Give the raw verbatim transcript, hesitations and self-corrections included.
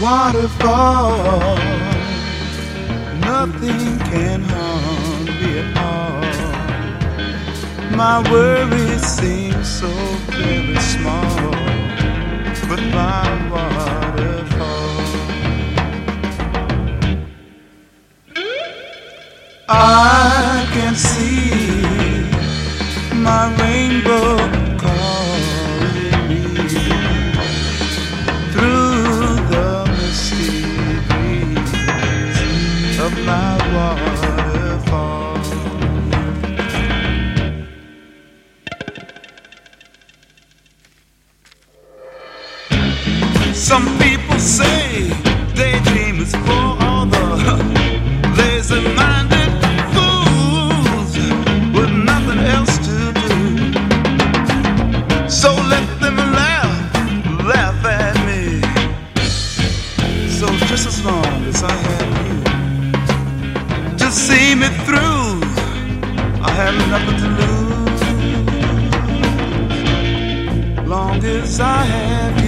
waterfall. Nothing can harm me at all. My worries seem so very small, but my waterfall. I can see my rainbow calling me through the misty breeze of my waterfall. Some people say daydream is for all the lazy-minded fools with nothing else to do. So let them laugh, laugh at me. So just as long as I have you to see me through, I have nothing to lose. Long as I have you.